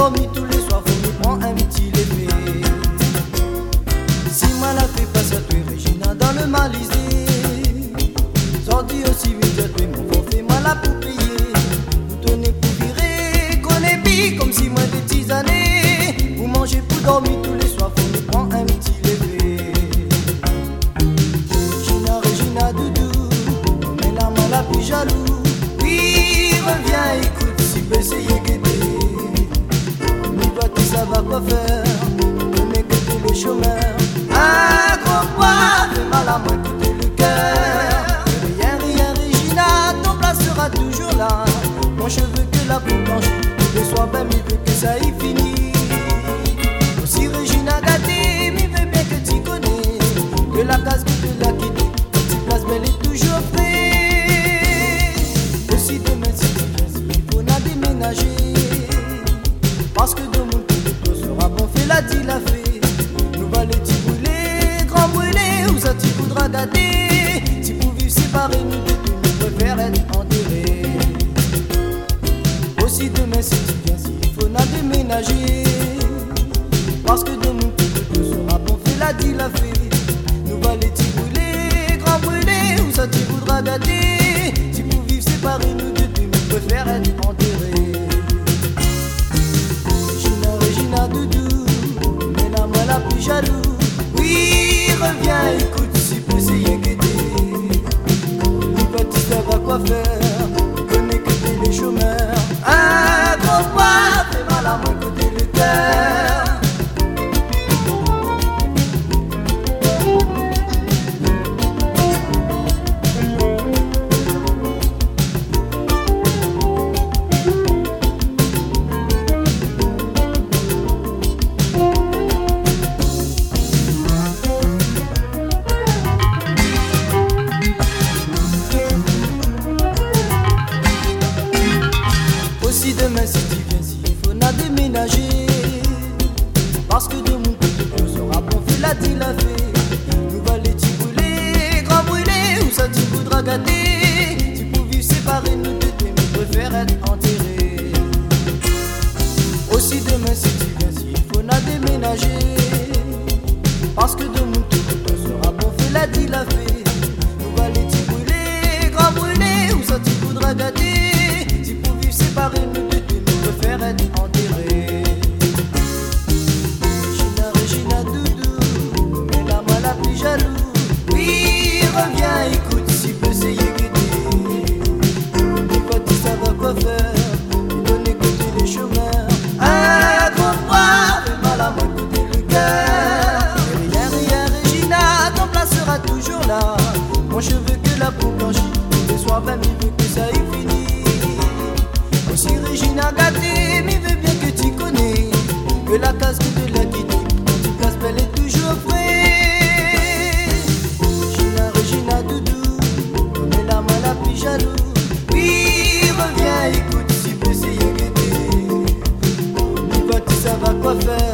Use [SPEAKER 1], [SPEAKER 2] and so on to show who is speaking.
[SPEAKER 1] dormir tous les soirs, faut me prendre un petit lévé. Si moi la fais passer à toi, Regina, dans le Malisé. Sorti aussi vite à toi, mon forfait, moi la pour payer. Vous tenez pour virer, qu'on est pis, comme si moi des petites années. Vous mangez pour dormir tous les soirs, faut me prendre un petit lévé. Regina, Regina, doudou, mais là, moi la plus jaloux. Oui, reviens, écoute, si peut essayer guetter. Mais toi, tu sais quoi faire, ne que t'es le chômeur. Un gros poids fait mal à moi, écoutez le cœur. Rien, rien, Regina, ton place sera toujours là. Mon cheveu que la peau blanche, le soir, ben, il veut que ça y finisse. Aussi, Regina, gâtée, mais veut bien que tu connais. Que la case que tu l'as quittée, petite place belle est toujours fraîche. Aussi, demain, si tu viens, il faut n'a déménager. Parce que de mon côté, sera bon, fait la dit la fée. Nous va les petits brûler, grand brûler, où ça tu voudras dater. Si pour vivre séparés, nous deux, nous préfère être enterrés. Aussi demain, si tu viens, s'il faut n'a déménager. Parce que de mon côté, sera bon, fait la dit la fée. Nous va les petits brûler, grand brûler, où ça tu voudras dater. Si pour vivre séparés, nous deux, nous préfère être enterrés. Regina, doudou, mais là moi la plus jaloux. Oui, reviens, écoute, si peut essayer guetter. Ni pas tu sais pas quoi faire, connais que t'es les chômeurs. Un gros poids fait mal à mon côté le cœur. Demain si tu viens, s'il faut n'a déménager. Parce que de mon côté, tout sera bon, fait la dit la fée. Nous va les petits brûler, grand brûler, où ça tu voudras gâter. Si pour vivre séparés, nous deux, nous préfère être enterrés. Aussi demain si tu viens, s'il faut n'a déménager. Parce que de mon côté, tout sera bon, fait la dit la fée. Nous va les petits brûler, grand brûler, où ça tu voudras gâter. Si pour vivre séparés, nous préfère être enterré. Regina, Regina, doudou, mais là moi la plus jaloux. Oui, reviens, écoute, si peut essayer guetter. Dis pas tu sais pas quoi faire, donner écouter les chômeurs. Un gros poids fait mal à moi, écouter le cœur. Rien, rien, Regina, ton place sera toujours là. Mon cheveu que la peau blanchit, le soir même il veut que ça y finisse. Aussi Regina gâtée, mais veut bien que tu connais. Que la case que tu l'as quittée, tu place belle est toujours fraîche. Regina, Regina, doudou, mais là moi la plus jaloux. Oui, reviens, écoute, si peut essayer guetter. Dis pas tu sais pas quoi faire.